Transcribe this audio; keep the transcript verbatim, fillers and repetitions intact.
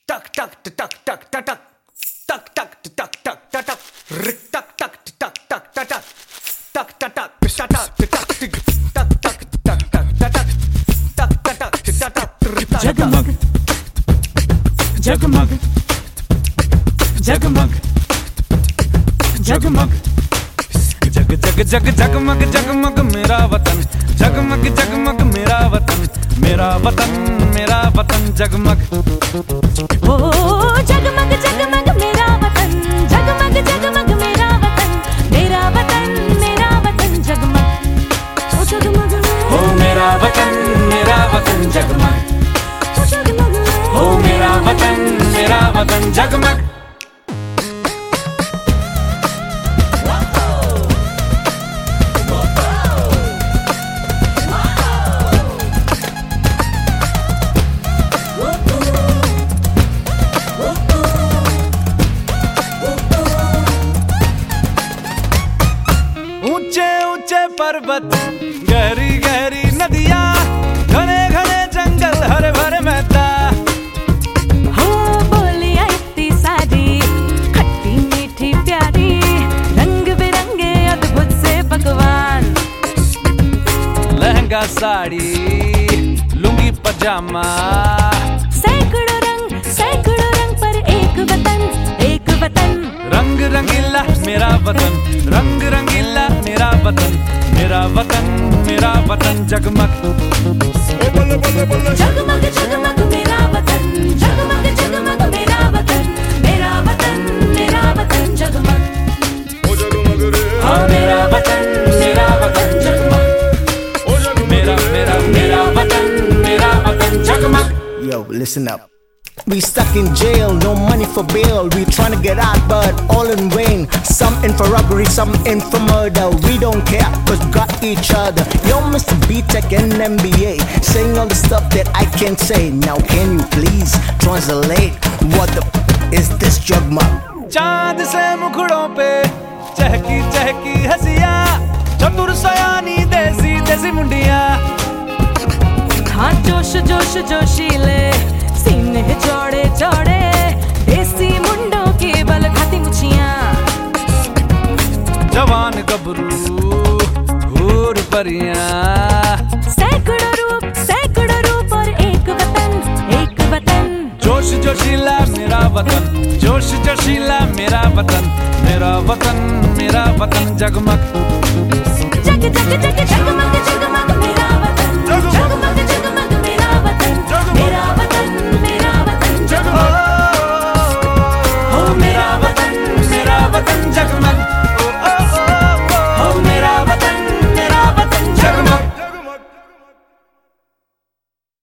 टक टक टक टक टक टक टक टक टक टक टक टक रिक टक टक टक टक टक टक टक टक टक टक टक टक टक टक टक टक जगमग जगमग जगमग जगमग जग जग जग जगमग जगमग मेरा वतन जगमग जगमग मेरा वतन मेरा वतन मेरा वतन जगमग ओ जगमग जगमग मेरा वतन जगमग जगमग मेरा वतन मेरा वतन मेरा वतन जगमग ओ जगमग हो मेरा वतन मेरा वतन जगमग ओ जगमग हो मेरा वतन मेरा वतन जगमग ऊंचे ऊंचे पर्वत गहरी गहरी नदियां घने घने जंगल हरे भरे मैदान हो बोलियां इतनी सारी खट्टी मीठी प्यारी रंग बिरंगे अद्भुत से पकवान लहंगा साड़ी लुंगी पजामा सैकड़ों रंग सैकड़ों रंग पर एक वतन एक वतन रंग रंगीला मेरा वतन रंग रंगीला मेरा वतन मेरा वतन मेरा वतन जगमग जगमग जगमग मेरा वतन जगमग जगमग मेरा वतन मेरा वतन मेरा वतन जगमग हाँ मेरा वतन मेरा वतन जगमग मेरा मेरा मेरा वतन मेरा वतन जगमग. Yo, listen up. We stuck in jail, no money for bail. We trying to get out, but all in vain. Some in for robbery, some in for murder. We don't care, cause we got each other. Yo, Mister B-Tech and M B A, saying all the stuff that I can't say. Now can you please translate? What the f- is this jugmug? चांद से मुखड़ों पे चहकी चहकी हंसिया चतुर सयानी देसी देसी मुंडिया हाँ जोश जोश जोशीले सीने चौड़े चौड़े देसी मुंडों के बल खाती मुछियां जवान गबरू हूर परियां सैकड़ों रूप सैकड़ों रूप और एक वतन एक वतन जोश जोशीला मेरा वतन जोश जोशीला मेरा वतन मेरा वतन मेरा वतन जगमग जग जग जग जगमग जग